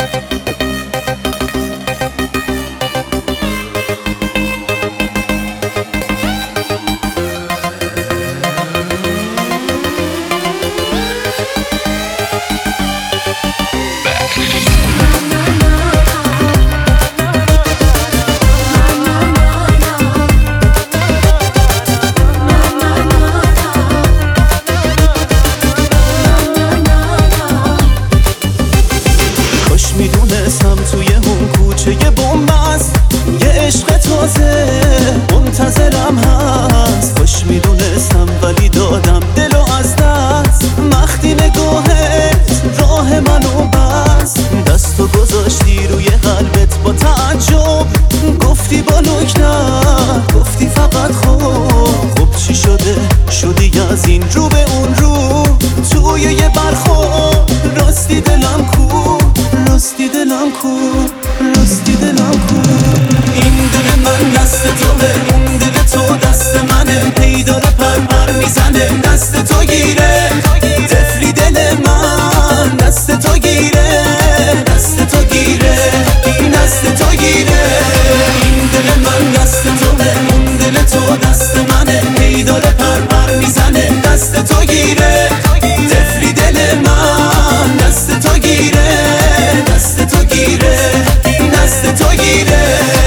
میدونستم توی اون کوچه یه بومبست، یه عشق تازه منتظرم هست. خوش میدونستم ولی دادم دلو از دست. وقتی نگاهت راه منو بست، دستو گذاشتی روی قلبت با تعجب. گفتی با لکنت، گفتی فقط خب چی شده شدی از این رو به اون رو. توی یه برخورد راستی دلم کو، راستی دلم کو، راستی دلم کو. این دل من دست توه، اون دل تو دست منه. هی داره پر میزنه، دست تو گیره. طفلی دل من دست تو گیره، دست تو گیره، این دست تو گیره. این دل من دست توه، اون دل تو دست منه. هی داره پر میزنه، دست تو گیره. طفلی دل من دست تو گیره، دست تو گیره، این دست تو گیره.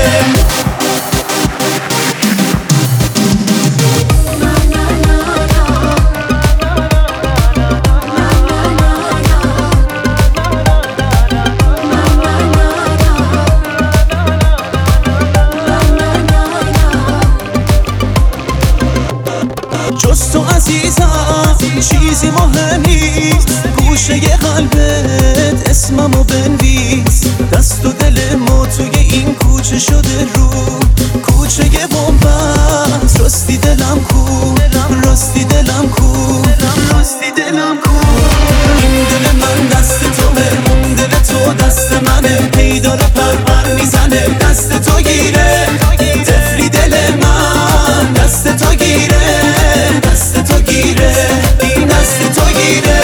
جز تو عزیزم چیزی مهم نیست. گوشه قلبت اسممو بنویس. دست و دل ما توی این کوچه شده رو، کوچه بومبست. راستی دلم کو، راستی دلم کو، راستی دلم کو. این دل من دست توه، اون دل تو دست منه. هی داره پر میزنه، دست تو گیره. طفلی دل من دست تو گیره، دست تو گیره، این دست تو گیره.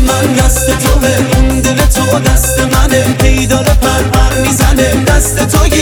دست توه، اون دل تو دست منه. هی داره پر میزنه، دست تو